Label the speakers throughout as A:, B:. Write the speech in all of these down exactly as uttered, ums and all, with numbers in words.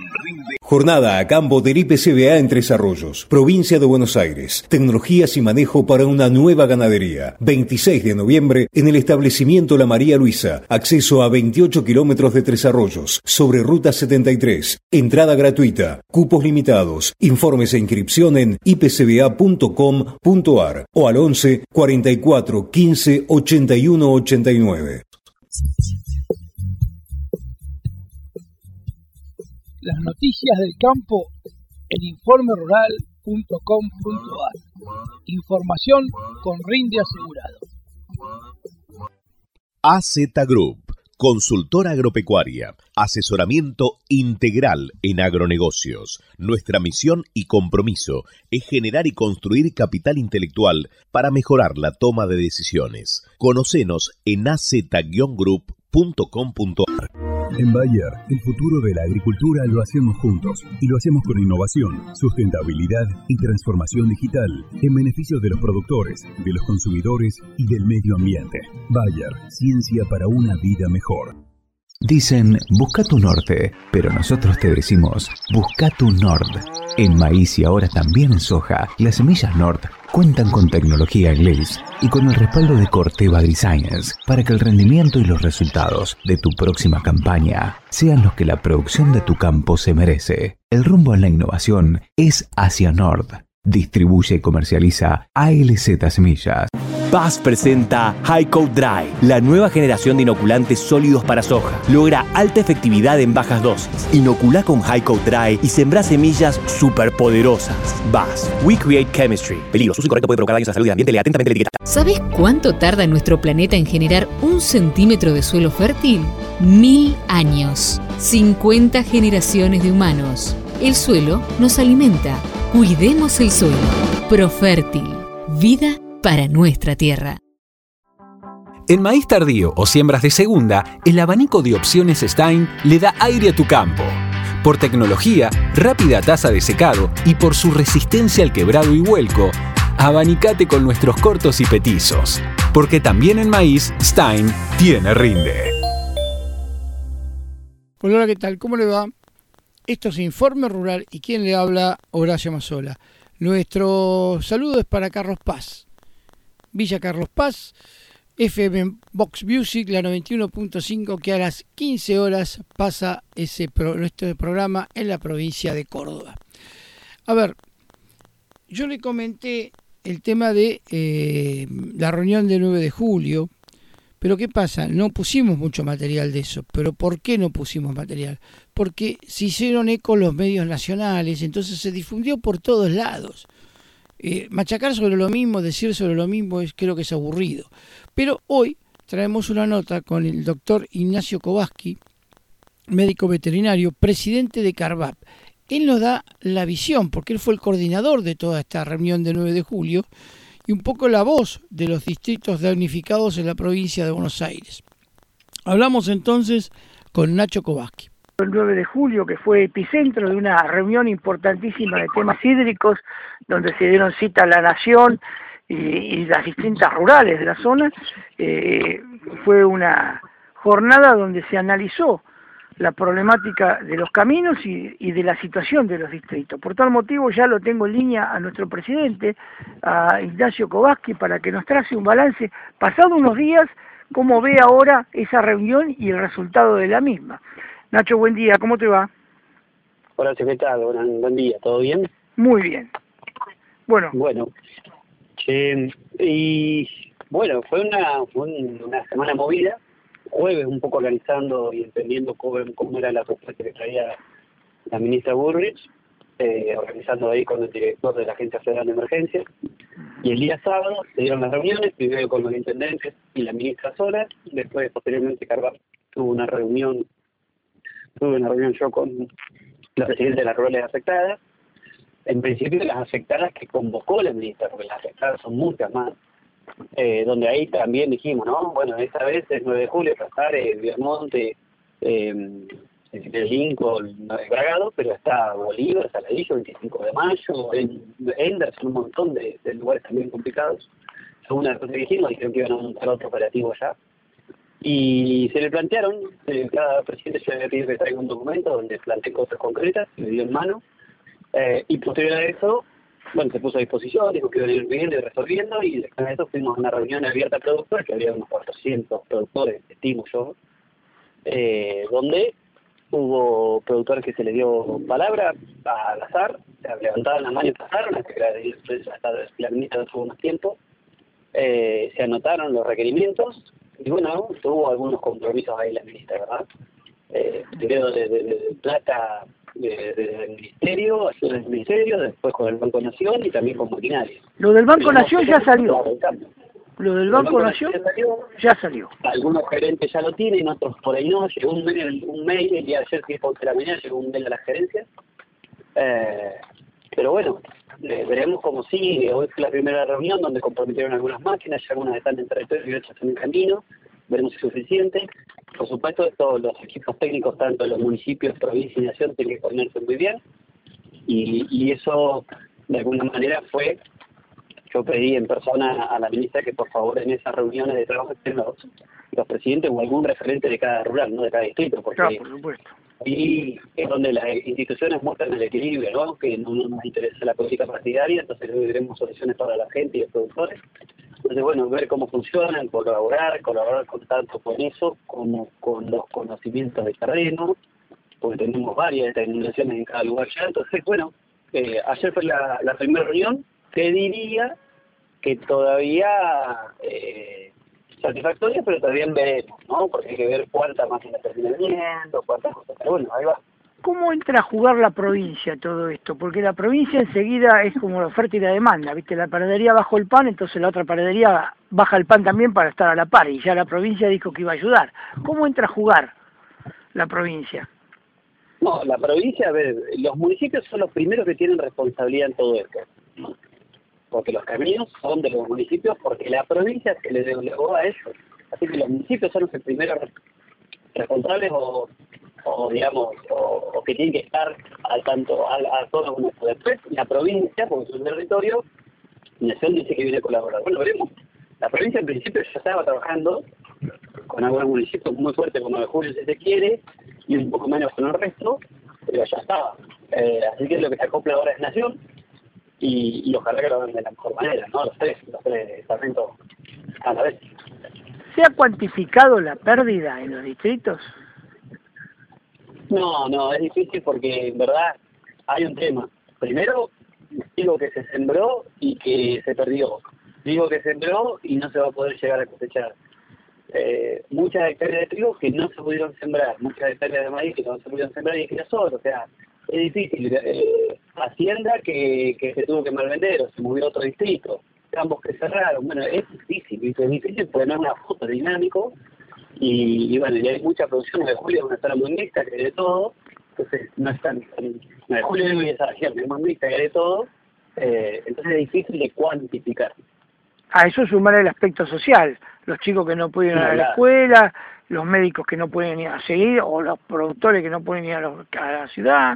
A: Jornada a campo del I P C B A en Tres Arroyos, provincia de Buenos Aires. Tecnologías y manejo para una nueva ganadería. veintiséis de noviembre en el establecimiento La María Luisa. Acceso a veintiocho kilómetros de Tres Arroyos, sobre Ruta setenta y tres. Entrada gratuita. Cupos limitados. Informes e inscripción en i p c b a punto com punto a r o al once cuarenta y cuatro quince ochenta y uno ochenta y nueve.
B: Las noticias del campo en informe rural punto com punto a r. Información con rinde asegurado.
C: A Z Group, consultora agropecuaria, asesoramiento integral en agronegocios. Nuestra misión y compromiso es generar y construir capital intelectual para mejorar la toma de decisiones. Conocenos en a z group punto com punto a r.
D: En Bayer, el futuro de la agricultura lo hacemos juntos y lo hacemos con innovación, sustentabilidad y transformación digital en beneficio de los productores, de los consumidores y del medio ambiente. Bayer, ciencia para una vida mejor.
E: Dicen, busca tu norte, pero nosotros te decimos, busca tu Nord. En maíz y ahora también en soja, las semillas Nord cuentan con tecnología Glaze y con el respaldo de Corteva AgriScience para que el rendimiento y los resultados de tu próxima campaña sean los que la producción de tu campo se merece. El rumbo en la innovación es hacia Nord. Distribuye y comercializa A L Z Semillas.
F: B A S presenta Hi-Coat Dry, la nueva generación de inoculantes sólidos para soja. Logra alta efectividad en bajas dosis. Inoculá con Hi-Coat Dry y sembrá semillas superpoderosas. B A S. We create chemistry. Peligro. Su uso incorrecto puede provocar daños a la salud y al ambiente. Lea atentamente la etiqueta.
G: ¿Sabes cuánto tarda nuestro planeta en generar un centímetro de suelo fértil? Mil años. cincuenta generaciones de humanos. El suelo nos alimenta. Cuidemos el suelo. Profértil. Vida para nuestra tierra.
H: En maíz tardío o siembras de segunda, el abanico de opciones Stein le da aire a tu campo. Por tecnología, rápida tasa de secado y por su resistencia al quebrado y vuelco, abanicate con nuestros cortos y petizos. Porque también en maíz, Stein tiene rinde.
B: Hola, ¿qué tal? ¿Cómo le va? Esto es Informe Rural y quien le habla, Horacio Mazzola. Nuestro saludo es para Carlos Paz. Villa Carlos Paz, F M Box Music, la noventa y uno punto cinco, que a las quince horas pasa ese pro, nuestro programa en la provincia de Córdoba. A ver, yo le comenté el tema de eh, la reunión del nueve de julio, pero ¿qué pasa? No pusimos mucho material de eso. ¿Pero por qué no pusimos material? Porque se hicieron eco los medios nacionales, entonces se difundió por todos lados. Eh, machacar sobre lo mismo, decir sobre lo mismo, es, creo que es aburrido. Pero hoy traemos una nota con el doctor Ignacio Kovaski, médico veterinario, presidente de CARVAP. Él nos da la visión, porque él fue el coordinador de toda esta reunión del nueve de julio, y un poco la voz de los distritos damnificados en la provincia de Buenos Aires. Hablamos entonces con Nacho Kovaski.
I: El nueve de julio, que fue epicentro de una reunión importantísima de temas hídricos, donde se dieron cita a la Nación y, y las distintas rurales de la zona, eh, fue una jornada donde se analizó la problemática de los caminos y, y de la situación de los distritos. Por tal motivo ya lo tengo en línea a nuestro presidente, a Ignacio Kovaski, para que nos trace un balance, pasado unos días, cómo ve ahora esa reunión y el resultado de la misma. Nacho, buen día, ¿cómo te va?
J: Hola, ¿qué tal? Buen, buen día, ¿todo bien?
I: Muy bien. Bueno.
J: Bueno, eh, y bueno, fue una, fue una semana movida, jueves un poco organizando y entendiendo cómo, cómo era la propuesta que traía la ministra Burrich, eh, organizando ahí con el director de la Agencia Federal de Emergencia, y el día sábado se dieron las reuniones, primero con los intendentes y la ministra sola, después posteriormente CARVAP tuvo una reunión Tuve una reunión yo con la presidenta de las rurales afectadas, en principio las afectadas que convocó la ministra, porque las afectadas son muchas más, eh, donde ahí también dijimos, ¿no? Bueno, esta vez es nueve de julio, Casares, eh, Viamonte, eh, el Lincoln, Bragado, pero está Bolívar, Saladillo, veinticinco de mayo, en Enders, un montón de, de lugares también complicados. Según la cosa que dijimos, dijeron que iban a montar otro operativo allá. Y se le plantearon, eh, cada presidente se le había pedido que traiga un documento donde plantee cosas concretas, se le dio en mano, eh, y posterior a eso, bueno, se puso a disposición, dijo que iba a ir viendo y resolviendo, y después de eso fuimos a una reunión abierta a productores, que había unos cuatrocientos productores, estimo yo, eh, donde hubo productores que se les dio palabra al azar, levantaban la mano y pasaron, hasta que la, hasta la ministra no tuvo más tiempo, eh, se anotaron los requerimientos, y bueno, tuvo algunos compromisos ahí la ministra, ¿verdad? Eh, primero de, de, de plata del de, de ministerio, ayuda del ministerio, después con el Banco Nación y también con maquinaria.
I: Lo del Banco Nación ya salió. Lo del
J: Banco,
I: Banco Nación ya salió. ya salió.
J: Algunos gerentes ya lo tienen, otros por ahí no. Llegó un mail, un mail el día de ayer, que es once de la mañana, llegó un mail de la gerencia. Eh, pero bueno, eh, veremos cómo sigue. Hoy fue la primera reunión donde comprometieron algunas máquinas, ya algunas están en territorio y otras en el camino. Veremos si es suficiente. Por supuesto, todos los equipos técnicos, tanto de los municipios, provincia y nación, tienen que ponerse muy bien. Y, y eso, de alguna manera, fue... Yo pedí en persona a la ministra que por favor en esas reuniones de trabajo estén los, los presidentes o algún referente de cada rural, no de cada distrito, porque
I: claro, por supuesto.
J: Y es donde las instituciones muestran el equilibrio, ¿no? Que no, no nos interesa la política partidaria, entonces queremos soluciones para la gente y los productores. Entonces, bueno, ver cómo funcionan, colaborar, colaborar con tanto con eso como con los conocimientos de terreno, porque tenemos varias determinaciones en cada lugar ya. Entonces, bueno, eh, ayer fue la, la primera reunión. Te diría que todavía eh, satisfactoria, pero todavía veremos, ¿no? Porque hay que ver cuántas máquinas terminan viendo, cuántas cosas. Pero bueno, ahí va.
I: ¿Cómo entra a jugar la provincia todo esto? Porque la provincia enseguida es como la oferta y la demanda, ¿viste? La panadería bajó el pan, entonces la otra panadería baja el pan también para estar a la par, y ya la provincia dijo que iba a ayudar. ¿Cómo entra a jugar la provincia?
J: No, la provincia, a ver, los municipios son los primeros que tienen responsabilidad en todo esto, ¿no? Porque los caminos son de los municipios, porque la provincia se le delegó a ellos. Así que los municipios son los primeros responsables o, o digamos, o, o que tienen que estar al tanto, a, a todo uno. Después, la provincia, porque es un territorio, la nación dice que viene a colaborar. Bueno, veremos. La provincia en principio ya estaba trabajando con algunos municipios muy fuertes como de Julio, si se quiere, y un poco menos con el resto, pero ya estaba. Eh, así que lo que se acopla ahora es Nación. Y, y ojalá que lo hagan de la mejor manera, ¿no? Los tres, los tres estamentos a la vez.
I: ¿Se ha cuantificado la pérdida en los distritos?
J: No, no, es difícil porque en verdad hay un tema. Primero, digo que se sembró y que se perdió. Digo que se sembró y no se va a poder llegar a cosechar. Eh, muchas hectáreas de trigo que no se pudieron sembrar, muchas hectáreas de maíz que no se pudieron sembrar y que girasol, o sea, es difícil. Eh, Hacienda que, que se tuvo que malvender o se movió a otro distrito, campos que cerraron, bueno, es difícil, ¿viste? Es difícil porque no es una foto dinámico y, y bueno, y hay mucha producción. De Julio es una zona muy mixta que hay de todo, entonces no es tan, no, de Julio es esa región, es muy mixta que hay de todo, eh, entonces es difícil de cuantificar.
I: A eso sumar el aspecto social, los chicos que no pueden ir a la escuela, los médicos que no pueden ir a seguir, o los productores que no pueden ir a, los, a la ciudad.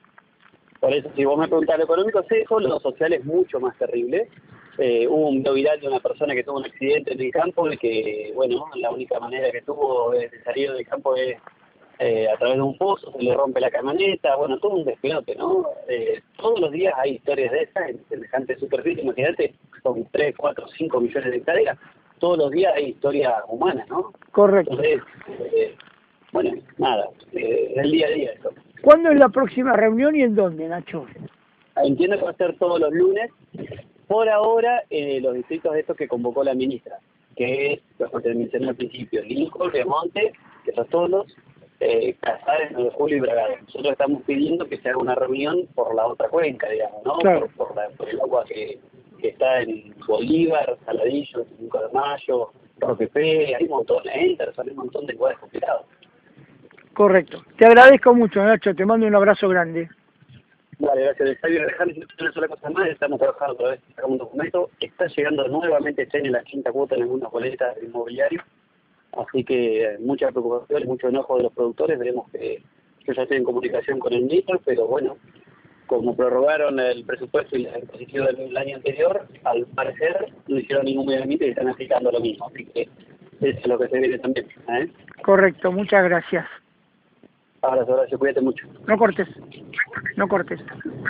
J: Por eso, si vos me preguntás lo económico, es eso, lo social es mucho más terrible. Eh, hubo un video viral de una persona que tuvo un accidente en el campo y que, bueno, la única manera que tuvo de salir del campo es eh, a través de un pozo, se le rompe la camioneta, bueno, todo un despelote, ¿no? Eh, todos los días hay historias de esas en semejante superficie, imagínate, son tres, cuatro, cinco millones de hectáreas, todos los días hay historias humanas, ¿no?
I: Correcto.
J: Entonces, eh, bueno, nada, eh, es el día a día eso.
I: ¿Cuándo es la próxima reunión y en dónde, Nacho?
J: Entiendo que va a ser todos los lunes, por ahora, eh, los distritos estos que convocó la ministra, que es, lo que mencioné al principio, Lincoln, Remonte, que son todos, eh, Casares, nueve de Julio y Bragado. Nosotros estamos pidiendo que se haga una reunión por la otra cuenca, digamos, ¿no?
I: Claro.
J: Por, por, la, por el agua que, que está en Bolívar, Saladillo, cinco de mayo, Roque P, hay un montón, Enter, son un montón de lugares complicados.
I: Correcto. Te agradezco mucho, Nacho. Te mando un abrazo grande.
J: Vale, gracias. Dejarme decir una sola cosa más. Estamos trabajando otra vez, sacamos un documento. Está llegando nuevamente este año la quinta cuota en algunas boletas de inmobiliario. Así que eh, mucha preocupación y mucho enojo de los productores. Veremos que yo ya estoy en comunicación con el ministro, pero bueno, como prorrogaron el presupuesto y la imposición del año anterior, al parecer no hicieron ningún movimiento y están aplicando lo mismo. Así que es lo que se viene también. ¿eh?
I: Correcto, muchas gracias.
J: Abrazo, Horacio, cuídate mucho.
I: No cortes, no cortes.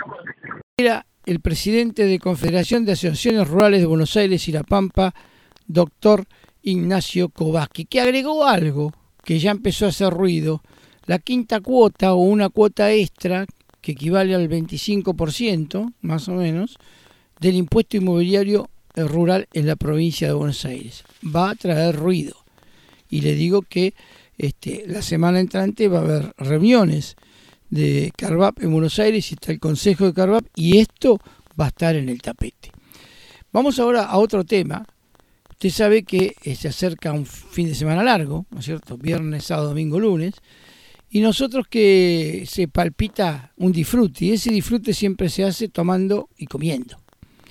B: Era el presidente de Confederación de Asociaciones Rurales de Buenos Aires y La Pampa, doctor Ignacio Kovaski, que agregó algo que ya empezó a hacer ruido: la quinta cuota o una cuota extra que equivale al veinticinco por ciento, más o menos, del impuesto inmobiliario rural en la provincia de Buenos Aires. Va a traer ruido. Y le digo que este, la semana entrante va a haber reuniones de Carvap en Buenos Aires y está el Consejo de Carvap, y esto va a estar en el tapete. Vamos ahora a otro tema. Usted sabe que se acerca un fin de semana largo, ¿no es cierto? Viernes, sábado, domingo, lunes. Y nosotros que se palpita un disfrute, y ese disfrute siempre se hace tomando y comiendo.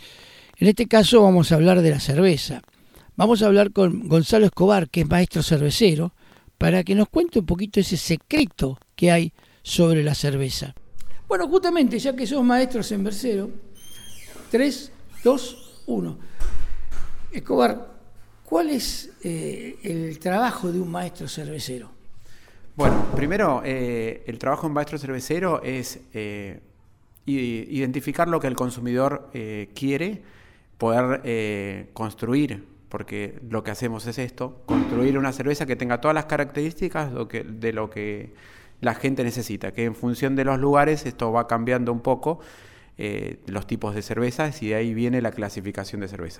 B: En este caso vamos a hablar de la cerveza. Vamos a hablar con Gonzalo Escobar, que es maestro cervecero, para que nos cuente un poquito ese secreto que hay sobre la cerveza. Bueno, justamente, ya que sos maestro cervecero, tres, dos, uno. Escobar, ¿cuál es eh, el trabajo de un maestro cervecero?
K: Bueno, primero, eh, el trabajo de un maestro cervecero es eh, identificar lo que el consumidor eh, quiere, poder eh, construir, porque lo que hacemos es esto, construir una cerveza que tenga todas las características de lo que, de lo que la gente necesita, que en función de los lugares esto va cambiando un poco eh, los tipos de cervezas, y de ahí viene la clasificación de cerveza.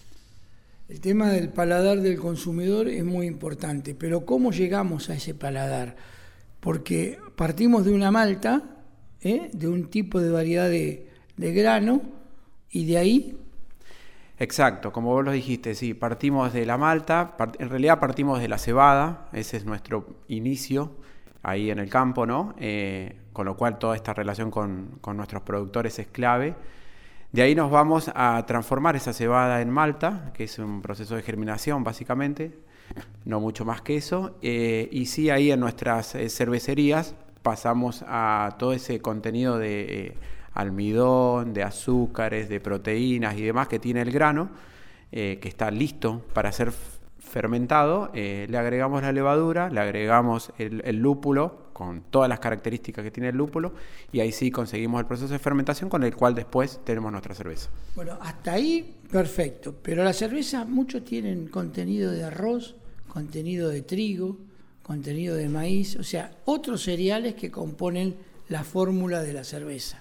B: El tema del paladar del consumidor es muy importante, pero ¿cómo llegamos a ese paladar? Porque partimos de una malta, ¿eh? de un tipo de variedad de, de grano, y de ahí...
K: Exacto, como vos lo dijiste, sí, partimos de la malta, part- en realidad partimos de la cebada, ese es nuestro inicio ahí en el campo, ¿no? Eh, con lo cual toda esta relación con, con nuestros productores es clave. De ahí nos vamos a transformar esa cebada en malta, que es un proceso de germinación básicamente, no mucho más que eso, eh, y sí, ahí en nuestras eh, cervecerías pasamos a todo ese contenido de eh, almidón, de azúcares, de proteínas y demás que tiene el grano, eh, que está listo para ser fermentado. Eh, le agregamos la levadura, le agregamos el, el lúpulo con todas las características que tiene el lúpulo, y ahí sí conseguimos el proceso de fermentación con el cual después tenemos nuestra cerveza.
B: Bueno, hasta ahí perfecto, pero la cerveza muchos tienen contenido de arroz, contenido de trigo, contenido de maíz, o sea, otros cereales que componen la fórmula de la cerveza.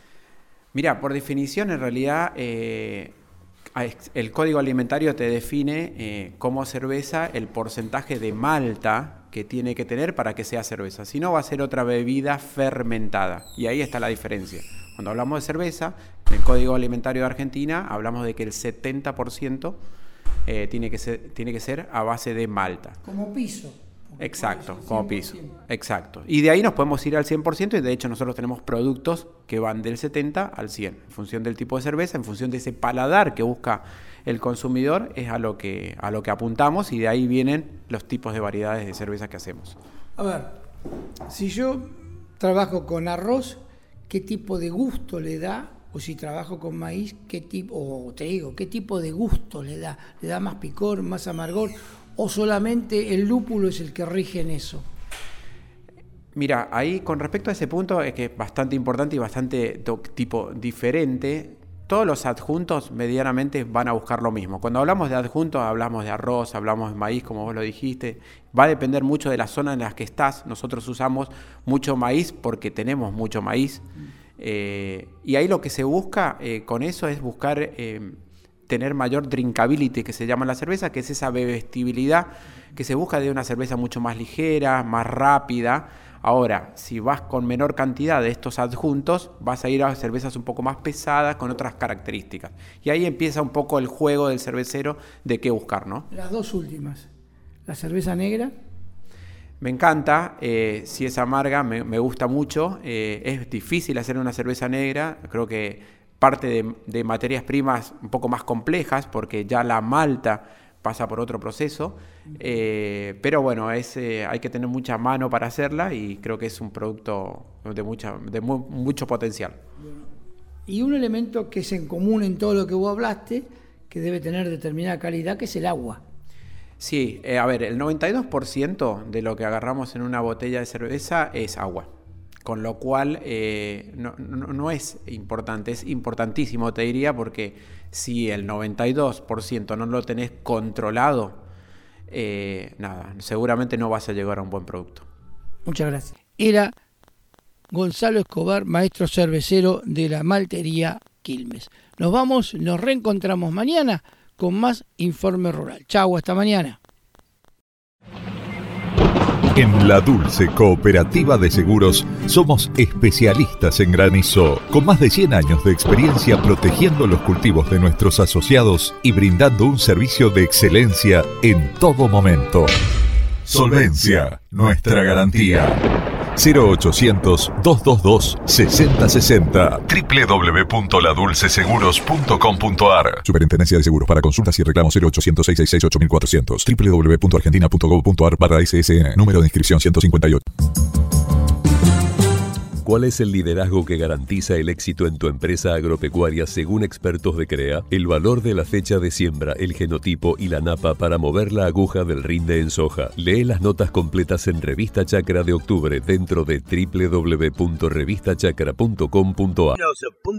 K: Mira, por definición, en realidad, eh, el Código Alimentario te define eh, como cerveza el porcentaje de malta que tiene que tener para que sea cerveza. Si no, va a ser otra bebida fermentada. Y ahí está la diferencia. Cuando hablamos de cerveza, en el Código Alimentario de Argentina, hablamos de que el setenta por ciento eh, tiene que ser, tiene que ser a base de malta.
B: Como piso.
K: Exacto, como piso. Exacto. Y de ahí nos podemos ir al cien por ciento, y de hecho nosotros tenemos productos que van del setenta al cien, en función del tipo de cerveza, en función de ese paladar que busca el consumidor, es a lo que, a lo que apuntamos, y de ahí vienen los tipos de variedades de cerveza que hacemos.
B: A ver, si yo trabajo con arroz, ¿qué tipo de gusto le da? O si trabajo con maíz, ¿qué tipo, o trigo, qué tipo de gusto le da? ¿Le da más picor, más amargor? ¿O solamente el lúpulo es el que rige en eso?
K: Mira, ahí con respecto a ese punto es que es bastante importante y bastante do, tipo diferente. Todos los adjuntos medianamente van a buscar lo mismo. Cuando hablamos de adjuntos hablamos de arroz, hablamos de maíz, como vos lo dijiste. Va a depender mucho de la zona en la que estás. Nosotros usamos mucho maíz porque tenemos mucho maíz. Eh, y ahí lo que se busca eh, con eso es buscar... Eh, tener mayor drinkability, que se llama la cerveza, que es esa bebestibilidad que se busca de una cerveza mucho más ligera, más rápida. Ahora, si vas con menor cantidad de estos adjuntos, vas a ir a cervezas un poco más pesadas, con otras características. Y ahí empieza un poco el juego del cervecero de qué buscar, ¿no?
B: Las dos últimas. La cerveza negra.
K: Me encanta, eh, si es amarga, me, me gusta mucho. Eh, es difícil hacer una cerveza negra, creo que parte de, de materias primas un poco más complejas, porque ya la malta pasa por otro proceso, eh, pero bueno, es, eh, hay que tener mucha mano para hacerla, y creo que es un producto de, mucha, de muy, mucho potencial.
B: Y un elemento que es en común en todo lo que vos hablaste, que debe tener determinada calidad, que es el agua.
K: Sí, eh, a ver, el noventa y dos por ciento de lo que agarramos en una botella de cerveza es agua. Con lo cual eh, no, no, no es importante, es importantísimo, te diría, porque si el noventa y dos por ciento no lo tenés controlado, eh, nada, seguramente no vas a llegar a un buen producto.
B: Muchas gracias. Era Gonzalo Escobar, maestro cervecero de la maltería Quilmes. Nos vamos, nos reencontramos mañana con más Informe Rural. Chau, hasta mañana.
L: En La Dulce Cooperativa de Seguros somos especialistas en granizo, con más de cien años de experiencia protegiendo los cultivos de nuestros asociados y brindando un servicio de excelencia en todo momento. Solvencia, nuestra garantía. cero ochocientos, dos dos dos, seis cero seis cero doble u doble u doble u punto la dulce seguros punto com punto a r. Superintendencia de Seguros. Para consultas y reclamos cero ochocientos, seiscientos sesenta y seis, ocho mil cuatrocientos. doble u doble u doble u punto argentina punto gov punto a r barra S S N. Número de inscripción ciento cincuenta y ocho.
C: ¿Cuál es el liderazgo que garantiza el éxito en tu empresa agropecuaria según expertos de CREA? El valor de la fecha de siembra, el genotipo y la napa para mover la aguja del rinde en soja. Lee las notas completas en Revista Chacra de octubre dentro de doble u doble u doble u punto revista chacra punto com punto a r.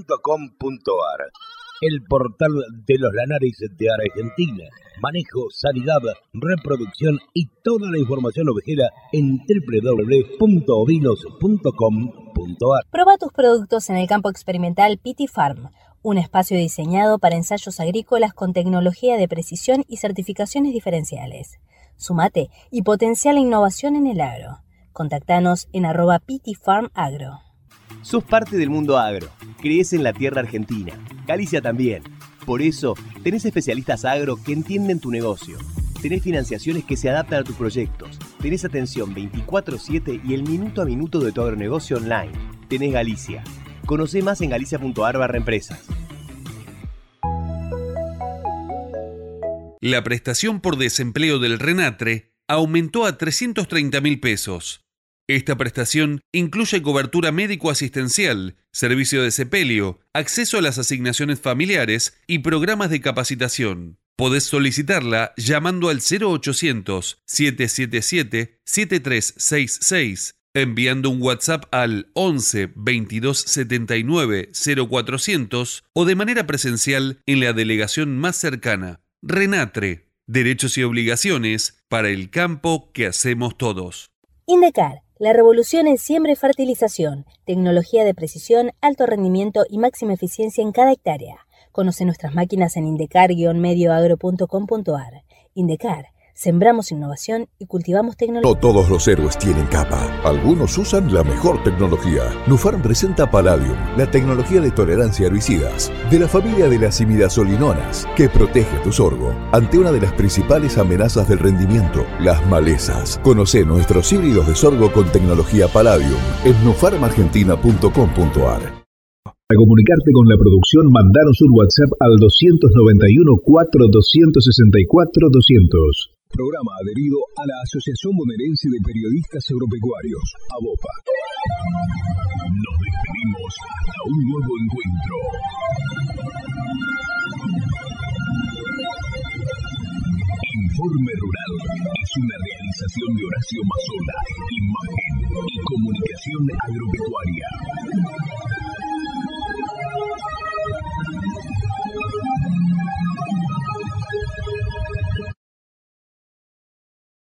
M: El portal de los lanares de Argentina. Manejo, sanidad, reproducción y toda la información ovejera en doble u doble u doble u punto ovinos punto com punto a r.
N: Proba tus productos en el campo experimental Pity Farm, un espacio diseñado para ensayos agrícolas con tecnología de precisión y certificaciones diferenciales. Sumate y potencia la innovación en el agro. Contactanos en arroba Pity Farm Agro.
O: Sos parte del mundo agro, crees en la tierra argentina, Galicia también. Por eso, tenés especialistas agro que entienden tu negocio. Tenés financiaciones que se adaptan a tus proyectos. Tenés atención veinticuatro siete y el minuto a minuto de tu agronegocio online. Tenés Galicia. Conocé más en galicia punto a r barra empresas.
P: La prestación por desempleo del RENATRE aumentó a trescientos treinta mil pesos. Esta prestación incluye cobertura médico-asistencial, servicio de sepelio, acceso a las asignaciones familiares y programas de capacitación. Podés solicitarla llamando al cero ochocientos, siete siete siete, siete tres seis seis, enviando un WhatsApp al once, veintidós setenta y nueve, cero cuatrocientos o de manera presencial en la delegación más cercana. RENATRE, derechos y obligaciones para el campo que hacemos todos.
N: Indecar, la revolución en siembra y fertilización, tecnología de precisión, alto rendimiento y máxima eficiencia en cada hectárea. Conoce nuestras máquinas en indecar guion medio agro punto com punto a r. Indecar, sembramos innovación y cultivamos tecnología.
L: No todos los héroes tienen capa. Algunos usan la mejor tecnología. Nufarm presenta Palladium, la tecnología de tolerancia a herbicidas, de la familia de las imidazolinonas, que protege tu sorgo ante una de las principales amenazas del rendimiento, las malezas. Conoce nuestros híbridos de sorgo con tecnología Palladium en nufarm argentina punto com punto a r.
D: Para comunicarte con la producción, mandanos un WhatsApp al doscientos noventa y uno, cuatro doscientos sesenta y cuatro, doscientos. Programa adherido a la Asociación Bonaerense de Periodistas Agropecuarios, ABOPA. Nos despedimos hasta un nuevo encuentro. Informe Rural es una realización de Horacio Mazola, imagen y comunicación agropecuaria.